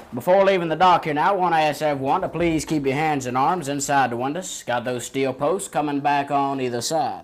Before leaving the dock here now, I want to ask everyone to please keep your hands and arms inside the windows. Got those steel posts coming back on either side.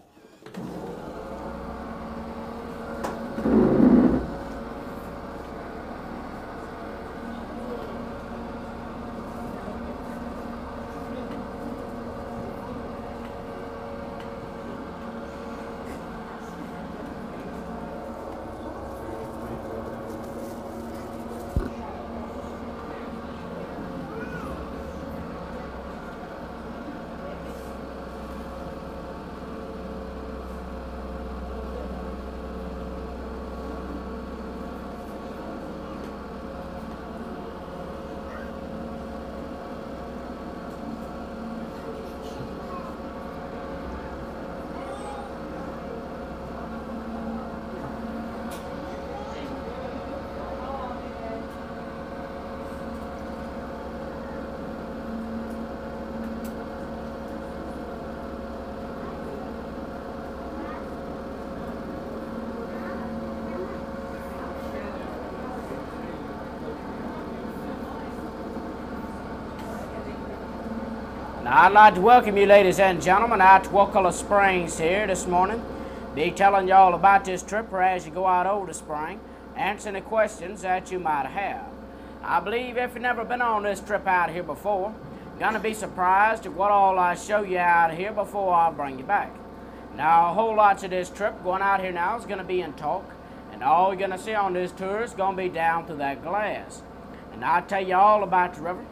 Now, I'd like to welcome you, ladies and gentlemen, out to Wakulla Springs here this morning. Be telling you all about this trip as you go out over the spring, answer any questions that you might have. I believe if you've never been on this trip out here before, you're going to be surprised at what all I show you out here before I bring you back. Now, a whole lot of this trip going out here now is going to be in talk, and all you're going to see on this tour is going to be down through that glass. And I'll tell you all about the river,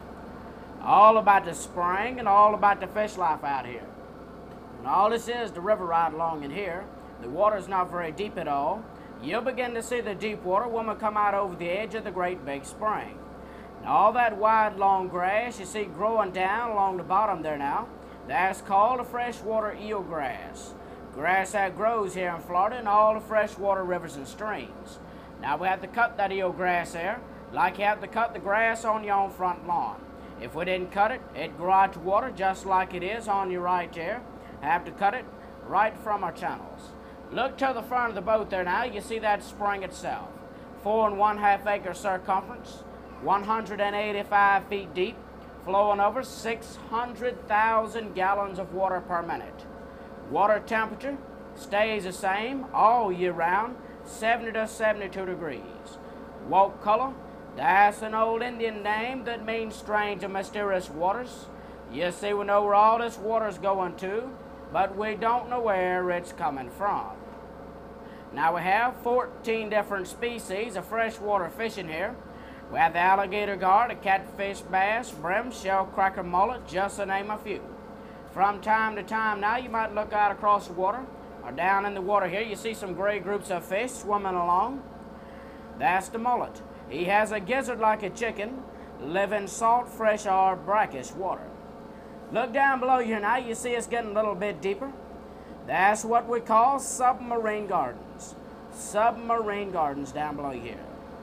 all about the spring, and all about the fish life out here. And all this is the river right along in here. The water's not very deep at all. You'll begin to see the deep water when we come out over the edge of the Great Big Spring. And all that wide, long grass you see growing down along the bottom there now, that's called a freshwater eelgrass. Grass that grows here in Florida in all the freshwater rivers and streams. Now we have to cut that eelgrass there like you have to cut the grass on your own front lawn. If we didn't cut it, it'd grow out to water just like it is on your right there. Have to cut it right from our channels. Look to the front of the boat there now. You see that spring itself. 4 1/2 acre circumference, 185 feet deep, flowing over 600,000 gallons of water per minute. Water temperature stays the same all year round, 70 to 72 degrees. Woke color, that's an old Indian name that means strange and mysterious waters. You see, we know where all this water's going to, but we don't know where it's coming from. Now we have 14 different species of freshwater fishing here. We have the alligator gar, the catfish, bass, brim, shellcracker, mullet, just to name a few. From time to time now, you might look out across the water, or down in the water here, you see some gray groups of fish swimming along. That's the mullet. He has a gizzard like a chicken, live in salt, fresh, or brackish water. Look down below here now, you see it's getting a little bit deeper. That's what we call submarine gardens. Submarine gardens down below here.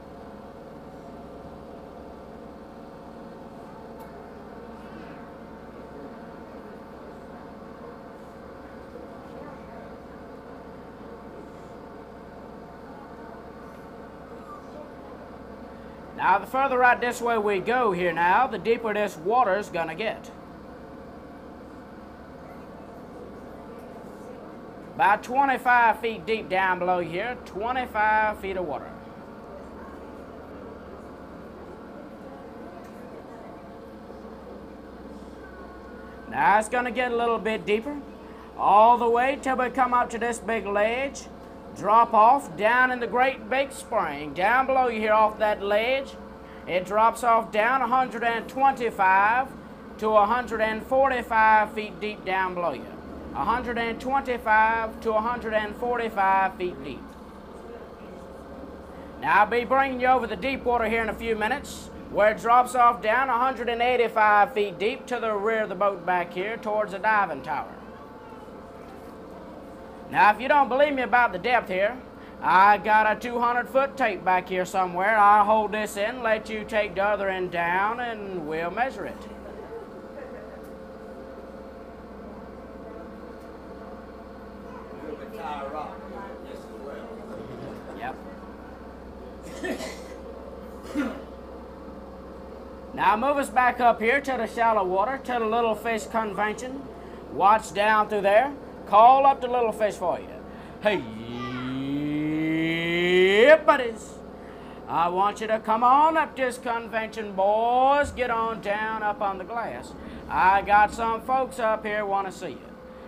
Now, the further right this way we go here now, the deeper this water's gonna get. About 25 feet deep down below here, 25 feet of water. Now it's gonna get a little bit deeper, all the way till we come up to this big ledge, drop off down in the Great Big Spring. Down below you here off that ledge, it drops off down 125 to 145 feet deep down below you. 125 to 145 feet deep. Now I'll be bringing you over the deep water here in a few minutes, where it drops off down 185 feet deep to the rear of the boat back here towards the diving tower. Now if you don't believe me about the depth here, I got a 200-foot tape back here somewhere. I'll hold this in, let you take the other end down, and we'll measure it. Yep. Now move us back up here to the shallow water, to the little fish convention. Watch down through there. Call up the little fish for you. Hey, buddies. I want you to come on up this convention, boys. Get on down up on the glass. I got some folks up here want to see you.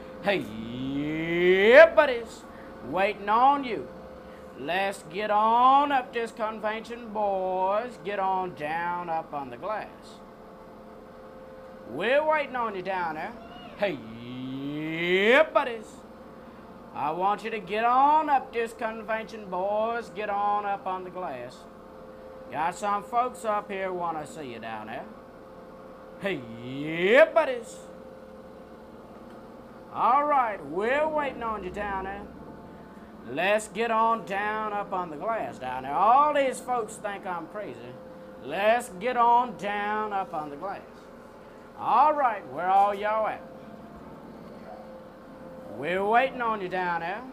Hey, buddies. Waiting on you. Let's get on up this convention, boys. Get on down up on the glass. We're waiting on you down there. Hey, buddies. I want you to get on up this convention, boys. Get on up on the glass. Got some folks up here want to see you down there. Hey, buddies. All right, we're waiting on you down there. Let's get on down up on the glass down there. All these folks think I'm crazy. Let's get on down up on the glass. All right, where all y'all at? We're waiting on you down there.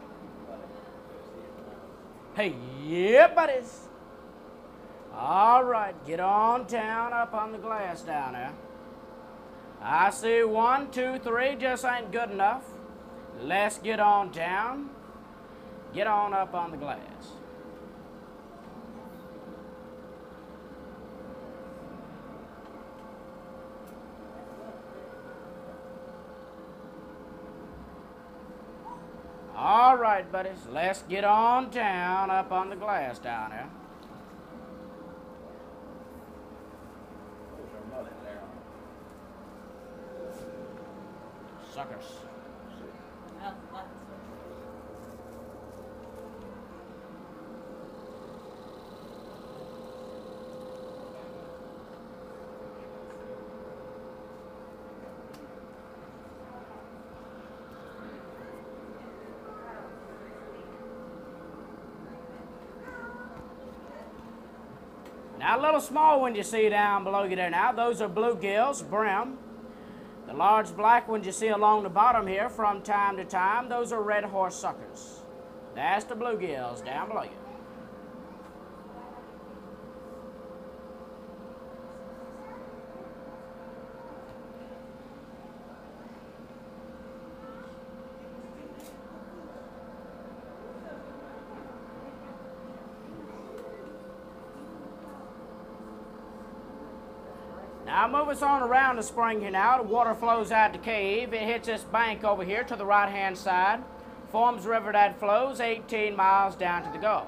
Hey, yeah, buddies. All right, get on down up on the glass down there. I see 1, 2, 3, just ain't good enough. Let's get on down. Get on up on the glass. All right, buddies, let's get on down up on the glass down there. Suckers. Now, little small ones you see down below you there now, those are bluegills, brim. The large black ones you see along the bottom here from time to time, those are red horse suckers. That's the bluegills down below you. Now move us on around the spring here now. The water flows out the cave. It hits this bank over here to the right-hand side. Forms a river that flows 18 miles down to the Gulf.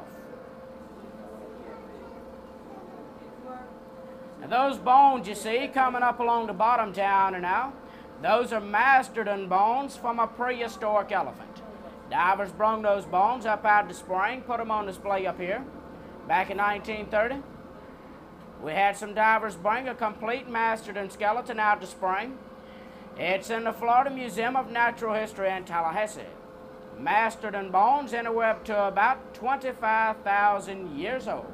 Now those bones you see coming up along the bottom down and now, those are mastodon bones from a prehistoric elephant. Divers brung those bones up out of the spring, put them on display up here. Back in 1930. We had some divers bring a complete mastodon skeleton out to spring. It's in the Florida Museum of Natural History in Tallahassee. Mastodon bones anywhere up to about 25,000 years old.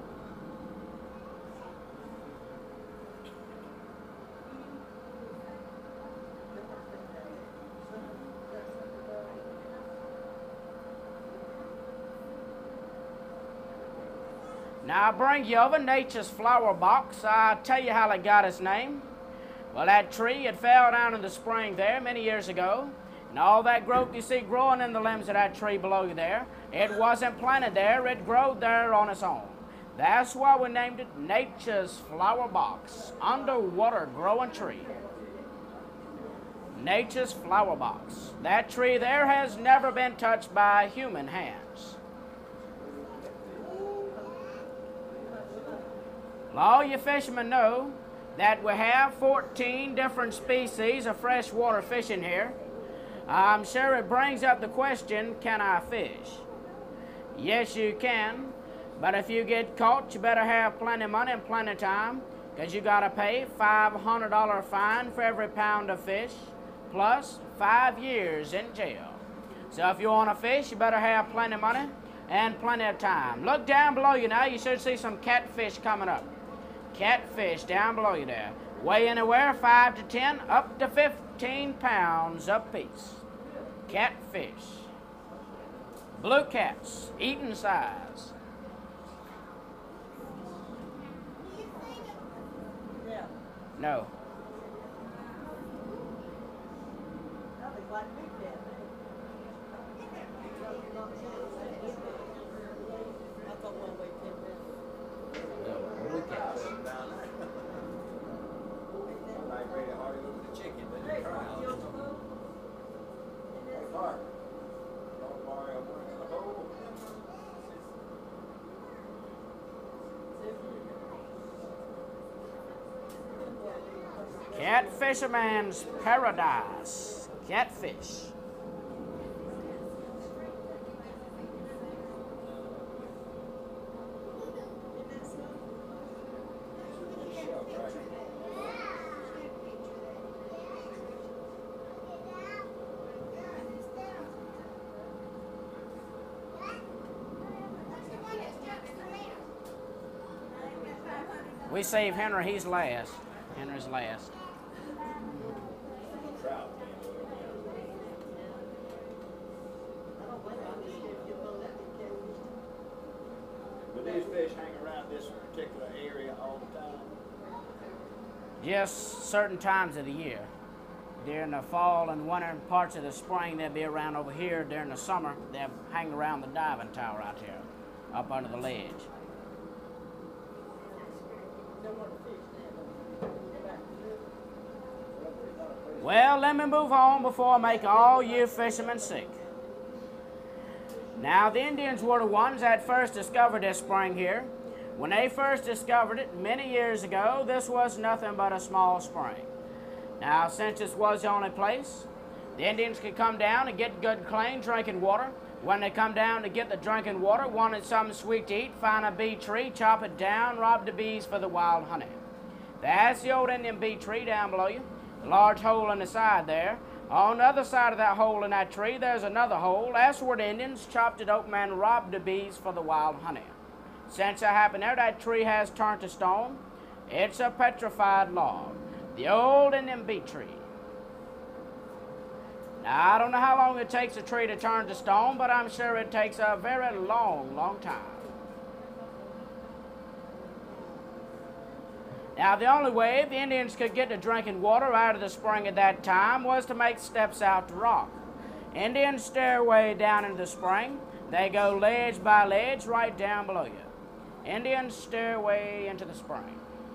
Now I bring you over nature's flower box. I'll tell you how it got its name. Well, that tree, it fell down in the spring there many years ago. And all that growth you see growing in the limbs of that tree below you there, it wasn't planted there, it growed there on its own. That's why we named it Nature's Flower Box, underwater growing tree. Nature's Flower Box. That tree there has never been touched by human hands. All you fishermen know that we have 14 different species of freshwater fish in here. I'm sure it brings up the question, can I fish? Yes, you can, but if you get caught, you better have plenty of money and plenty of time, because you got to pay $500 fine for every pound of fish, plus 5 years in jail. So if you want to fish, you better have plenty of money and plenty of time. Look down below you now, you should see some catfish coming up. Catfish down below you there. Weigh anywhere 5 to 10, up to 15 pounds apiece. Catfish. Blue cats, eating size. No. Catfisherman's Paradise. Catfish. We save Henry, he's last. Henry's last. Do these fish hang around this particular area all the time? Just certain times of the year. During the fall and winter and parts of the spring, they'll be around over here. During the summer, they'll hang around the diving tower out here, up under the ledge. Well, let me move on before I make all you fishermen sick. Now, the Indians were the ones that first discovered this spring here. When they first discovered it many years ago, this was nothing but a small spring. Now, since this was the only place, the Indians could come down and get good, clean drinking water. When they come down to get the drinking water, wanted something sweet to eat, find a bee tree, chop it down, rob the bees for the wild honey. That's the old Indian bee tree down below you. The large hole in the side there. On the other side of that hole in that tree, there's another hole. That's where the Indians chopped it open and robbed the bees for the wild honey. Since that happened there, that tree has turned to stone. It's a petrified log. The old Indian bee tree. Now, I don't know how long it takes a tree to turn to stone, but I'm sure it takes a very long, long time. Now, the only way the Indians could get the drinking water out of the spring at that time was to make steps out to rock. Indian stairway down into the spring. They go ledge by ledge right down below you. Indian stairway into the spring.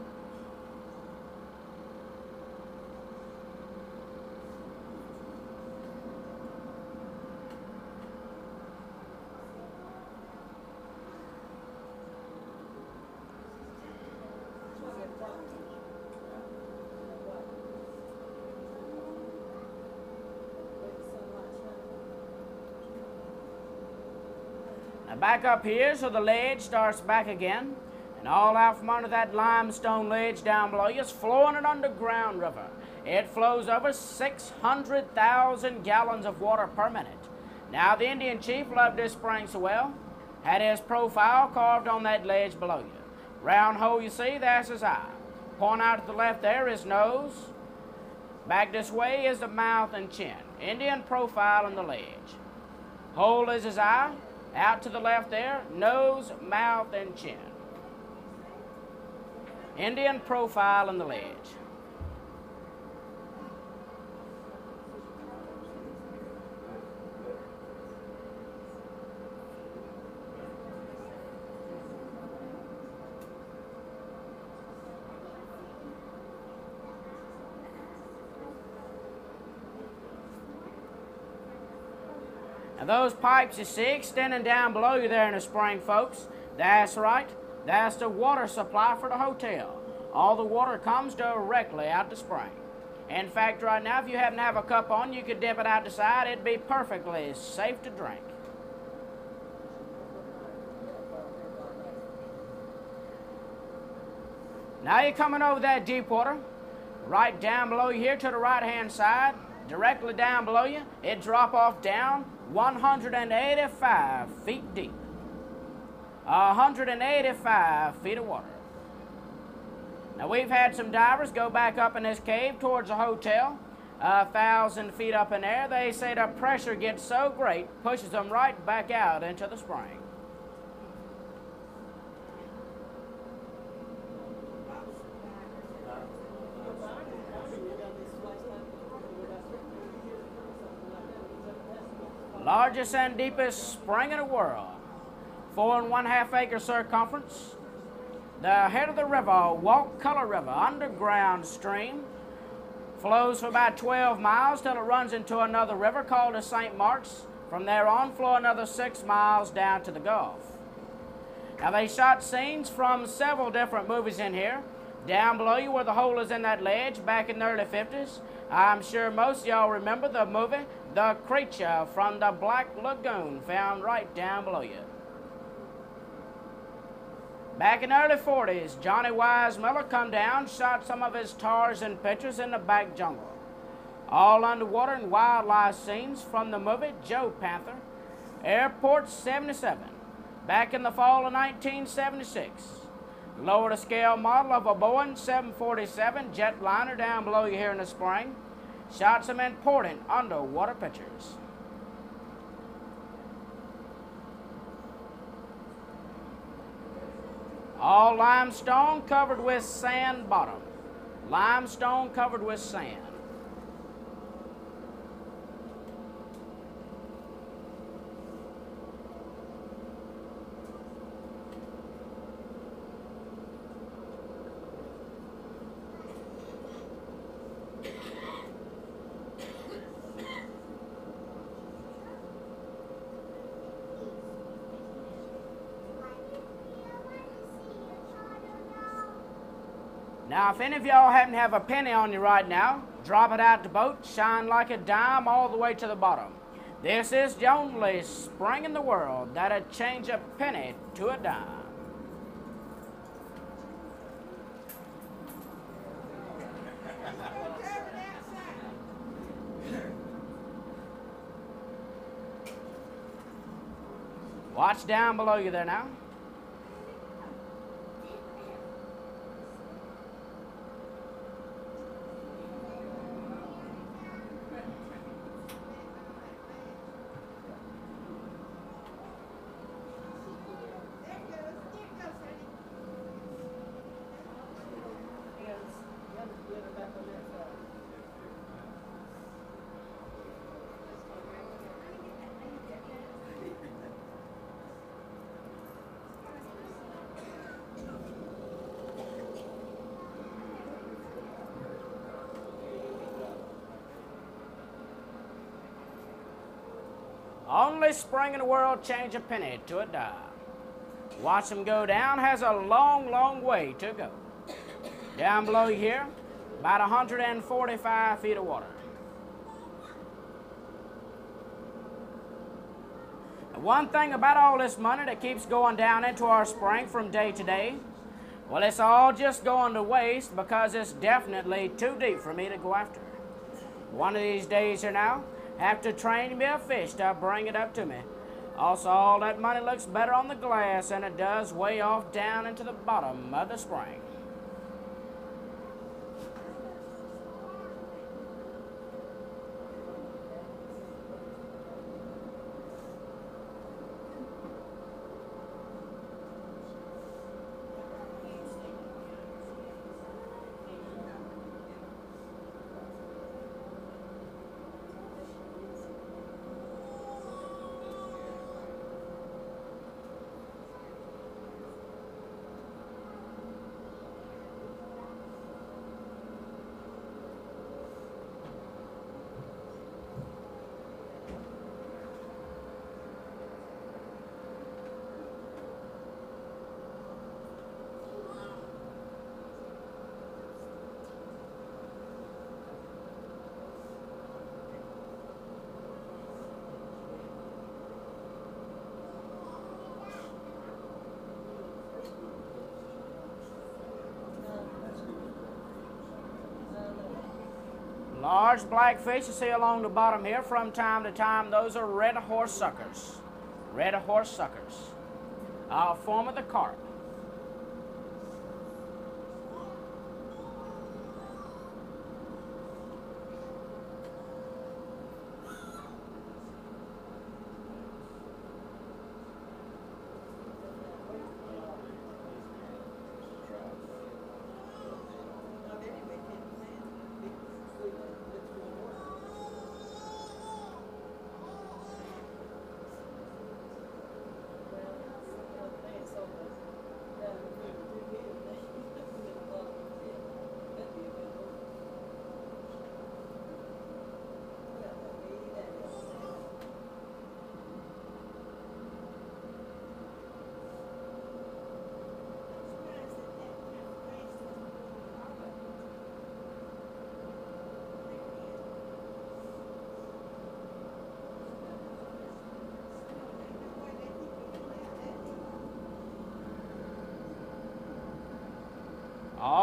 Now back up here, so the ledge starts back again, and all out from under that limestone ledge down below you is flowing an underground river. It flows over 600,000 gallons of water per minute. Now the Indian chief loved this spring so well, had his profile carved on that ledge below you. Round hole you see, that's his eye. Point out to the left there, his nose. Back this way is the mouth and chin. Indian profile in the ledge. Hole is his eye. Out to the left there, nose, mouth, and chin. Indian profile in the ledge. Now those pipes you see extending down below you there in the spring, folks, that's right. That's the water supply for the hotel. All the water comes directly out the spring. In fact, right now, if you happen to have a cup on, you could dip it out the side. It'd be perfectly safe to drink. Now you're coming over that deep water, right down below you here to the right-hand side, directly down below you, it drop off down 185 feet deep. 185 feet of water. Now we've had some divers go back up in this cave towards the hotel, 1,000 feet up in there. They say the pressure gets so great, pushes them right back out into the spring. largest and deepest spring in the world. 4 1/2 acre circumference. The head of the river, Walk Color River, underground stream, flows for about 12 miles till it runs into another river called the St. Mark's. From there on, flow another 6 miles down to the Gulf. Now, they shot scenes from several different movies in here. Down below you where the hole is in that ledge back in the early 50s. I'm sure most of y'all remember the movie The Creature from the Black Lagoon, found right down below you. Back in the early 40s, Johnny Wise Miller come down, shot some of his Tarzan pictures in the back jungle. All underwater and wildlife scenes from the movie Joe Panther. Airport 77, back in the fall of 1976. Lower to scale model of a Boeing 747 jetliner down below you here in the spring. Shot some important underwater pictures. All limestone covered with sand bottom. Limestone covered with sand. Now, if any of y'all happen to have a penny on you right now, drop it out the boat, shine like a dime all the way to the bottom. This is the only spring in the world that'd change a penny to a dime. Watch down below you there now. Only spring in the world change a penny to a dime. Watch them go down, has a long, long way to go. Down below you here, about 145 feet of water. One thing about all this money that keeps going down into our spring from day to day, well, it's all just going to waste because it's definitely too deep for me to go after. One of these days here now, have to train me a fish to bring it up to me. Also, all that money looks better on the glass than it does way off down into the bottom of the spring. Large black fish you see along the bottom here from time to time, those are red horse suckers. Red horse suckers. A form of the carp.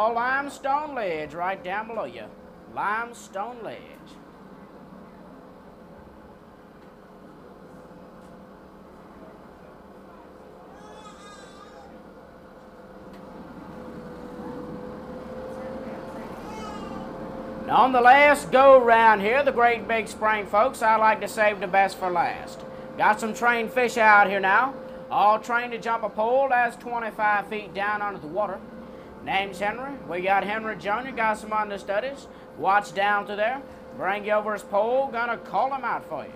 called Limestone Ledge right down below you. Limestone Ledge. And on the last go round here, the Great Big Spring, folks, I like to save the best for last. Got some trained fish out here now, all trained to jump a pole that's 25 feet down under the water. Name's Henry. We got Henry Jr., got some understudies. Watch down to there. Bring you over his pole. Gonna call him out for you.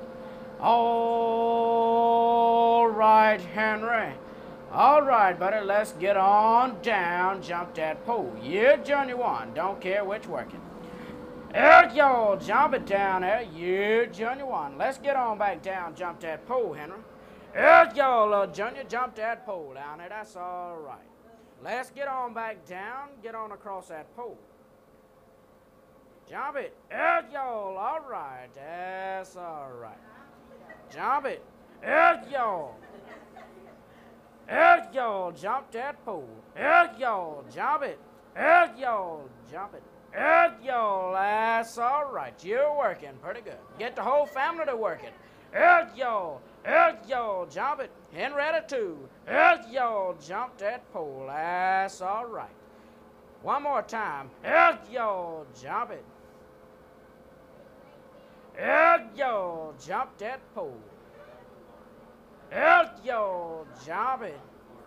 All right, Henry. All right, buddy, let's get on down. Jump that pole. Yeah, Johnny one. Don't care which working. There you jump it down there. Yeah, Johnny one. Let's get on back down. Jump that pole, Henry. There you little Junior. Jump that pole down there. That's all right. Let's get on back down. Get on across that pole. Jump it. There you all right. That's all right. Jump it. There you. There you jump that pole. There you jump it. There you jump it. There you. That's all right. You're working pretty good. Get the whole family to work it. There you. There you jump it. Henrietta too. There you jump that pole. That's all right. One more time. There you jump it. There you jump that pole. There you jump it.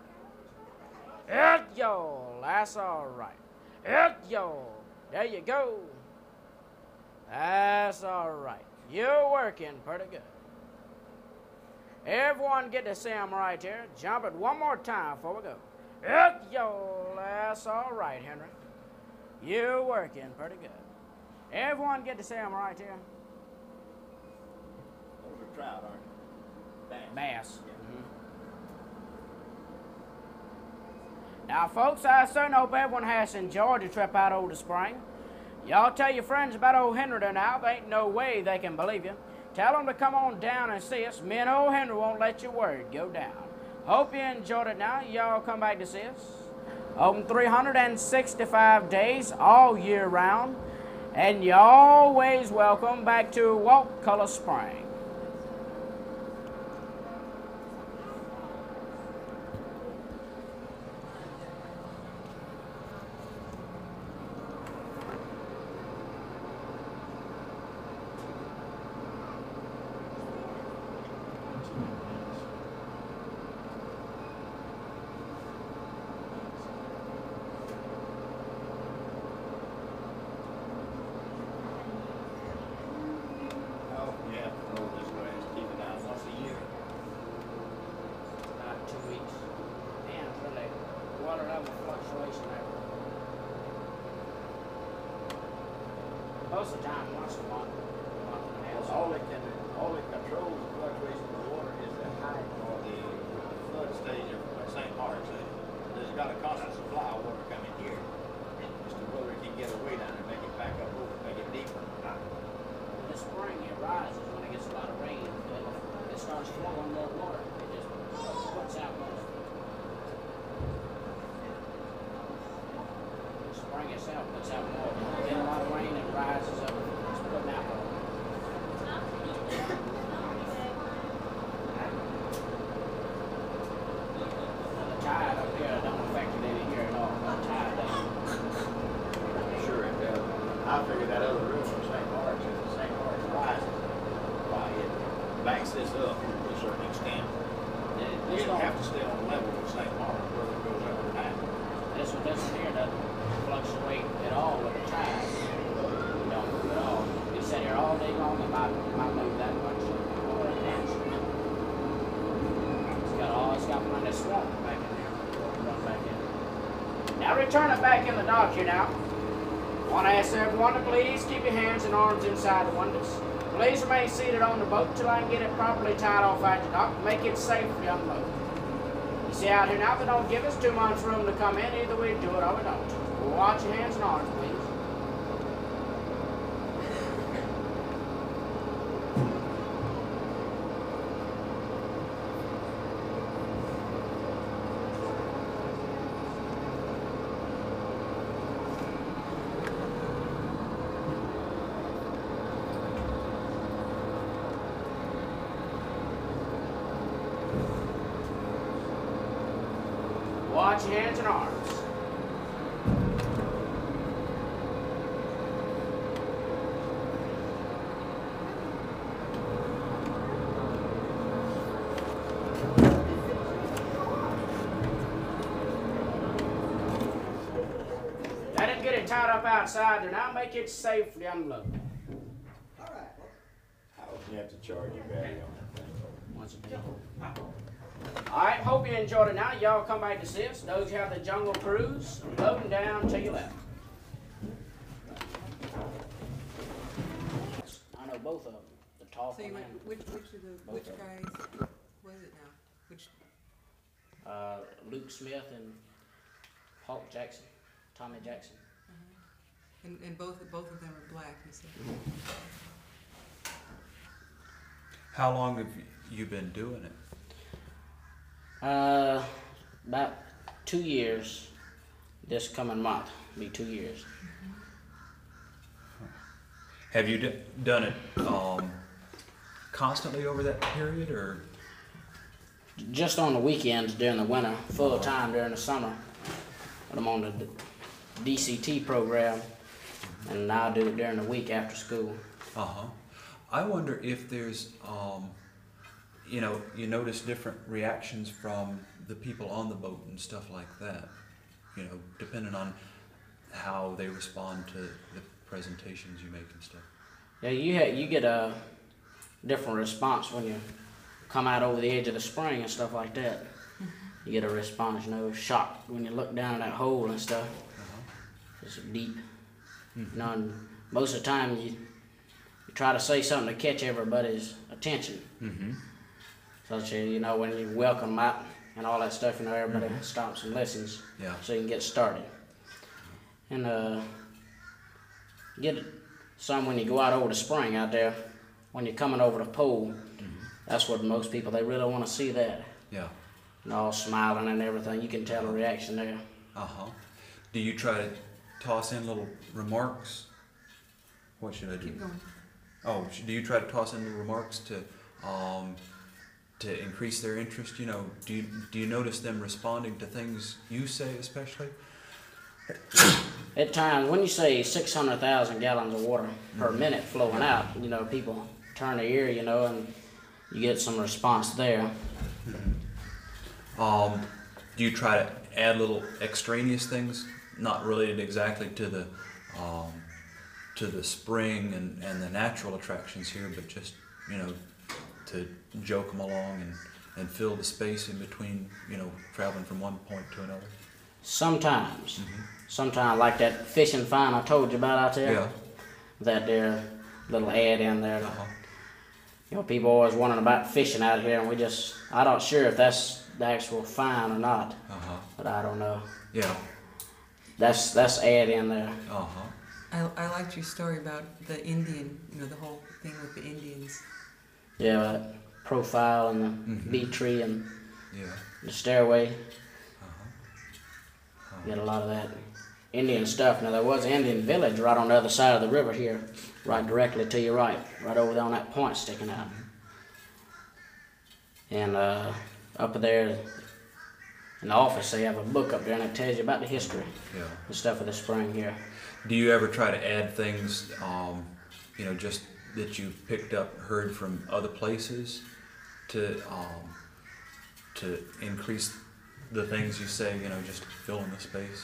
There you. That's all right. There you. There you go. That's all right. You're working pretty good. Everyone get to see him right here. Jump it one more time before we go. There you. That's all right, Henry. You're working pretty good. Everyone get to see him right here. Those are trout, aren't they? Bass. Now, folks, I certainly hope everyone has enjoyed the trip out over the spring. Y'all tell your friends about old Henry there now. There ain't no way they can believe you. Tell them to come on down and see us. Me and old Henry won't let your word go down. Hope you enjoyed it now. Y'all come back to see us. Open 365 days all year round. And you're always welcome back to Wakulla Springs. Most of the time, once a month and a half. All that controls the fluctuation of the water is the height or the flood stage of St. Mark's. There's got a constant supply of water coming here. Just to whether it can get away down and make it back up over, make it deeper. In the spring, it rises when it gets a lot of rain. It starts flowing more water. It just puts out most. The spring itself puts out more. Get a lot of rain and rises up. It's putting out more. The tide up here don't affect it any here at all. The tide doesn't. Sure it does. I figured that other room from St. Mark's, if St. Mark's rises, why it backs this up to a certain extent. You don't have to stay on the level with St. Mark's where it goes up or down. This one doesn't here doesn't fluctuate at all with the tide. It don't move at all. You sit here all day long, it might move that much. It's got one of this swamp back in there. Run back in. Now return it back in the dock here now. I want to ask everyone to please keep your hands and arms inside the windows. Please remain seated on the boat till I can get it properly tied off at the dock. Make it safe for the unload. You see out here now, they don't give us too much room to come in. Either we do it or we don't. We'll watch your hands and arms, please. out your hands and arms. I didn't get it tied up outside, and I'll make it safely unloaded. All right. I hope you have to charge you back on that thing. Once a day. All right, hope you enjoyed it. Now y'all come back to see us. Those who have the Jungle Cruise, loading down to your left. I know both of them. The tall So you one went, and which guys was it now? Which, Luke Smith and Hawk Jackson, Tommy Jackson. and both of them are black, you said? How long have you been doing it? About 2 years. This coming month will be 2 years. Have you done it constantly over that period, or? Just on the weekends during the winter, full time during the summer. But I'm on the DCT program, and I do it during the week after school. I wonder if there's, you notice different reactions from the people on the boat and stuff like that, depending on how they respond to the presentations you make and stuff. Yeah, you get a different response when you come out over the edge of the spring and stuff like that. You get a response, shock when you look down that hole and stuff. It's deep. And most of the time you try to say something to catch everybody's attention. Such as, when you welcome them out and all that stuff, everybody stops and listens. Yeah. So you can get started. And get some when you go out over the spring out there, when you're coming over the pole. That's what most people, they really want to see that. Yeah. And all smiling and everything. You can tell the reaction there. Do you try to toss in little remarks? What should I do? Keep going. Oh, do you try to toss in little remarks to increase their interest? Do you notice them responding to things you say, especially? At times, when you say 600,000 gallons of water per minute flowing out, people turn their ear, and you get some response there. Do you try to add little extraneous things, not related exactly to the spring and the natural attractions here, but just to joke them along and fill the space in between, traveling from one point to another? Sometimes. Sometimes, like that fishing find I told you about out there. Yeah. That there little ad in there. People always wondering about fishing out here, and I'm not sure if that's the actual find or not. But I don't know. Yeah. That's ad in there. I liked your story about the Indian, the whole thing with the Indians. Yeah, that profile and the bee tree and Yeah. the stairway. Get a lot of that Indian stuff. Now, there was an Indian village right on the other side of the river here, right directly to your right over there on that point sticking out. And up there in the office, they have a book up there, and it tells you about the history, the stuff of the spring here. Do you ever try to add things, just that you picked up, heard from other places, to increase the things you say, just fill in the space?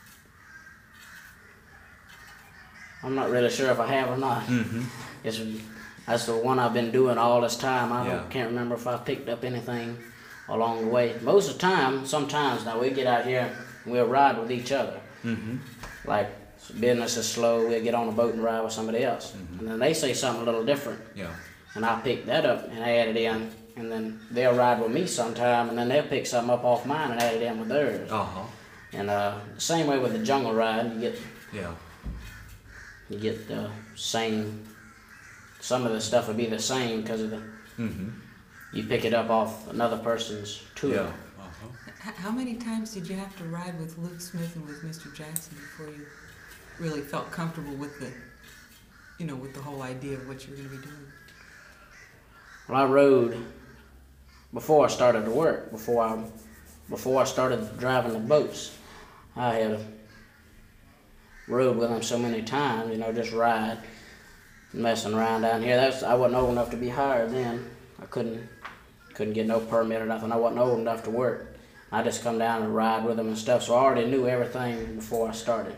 I'm not really sure if I have or not. That's the one I've been doing all this time. Can't remember if I picked up anything along the way. Most of the time, sometimes now we get out here and we'll ride with each other. Like business is slow, we'll get on a boat and ride with somebody else. And then they say something a little different. And I pick that up and add it in. And then they'll ride with me sometime, and then they'll pick something up off mine and add it in with theirs. And same way with the jungle ride, you get the same. Some of the stuff will be the same because of the. You pick it up off another person's tour. How many times did you have to ride with Luke Smith and with Mr. Jackson before you really felt comfortable with with the whole idea of what you were going to be doing? Well, I rode before I started to work, before I before I started driving the boats. I had rode with him so many times, you know, just ride, messing around down here. I wasn't old enough to be hired then. I couldn't get no permit or nothing. I wasn't old enough to work. I just come down and ride with him and stuff, so I already knew everything before I started.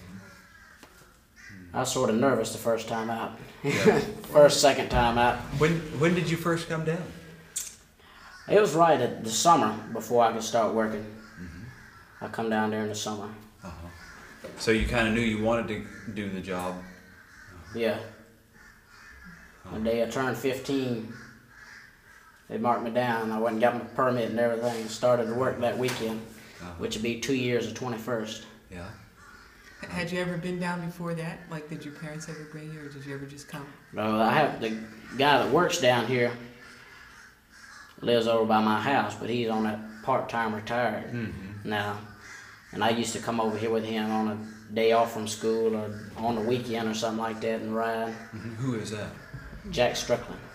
I was sort of nervous the first time out. Yeah. Second time out. When did you first come down? It was right at the summer before I could start working. I come down there in the summer. So you kind of knew you wanted to do the job. Yeah. The day I turned 15, they marked me down. I went and got my permit and everything and started to work that weekend, which would be 2 years of 21st. Yeah. Had you ever been down before that? Like, did your parents ever bring you, or did you ever just come? No, I have the guy that works down here lives over by my house, but he's on that part-time retired now. And I used to come over here with him on a day off from school or on the weekend or something like that and ride. Who is that? Jack Strickland.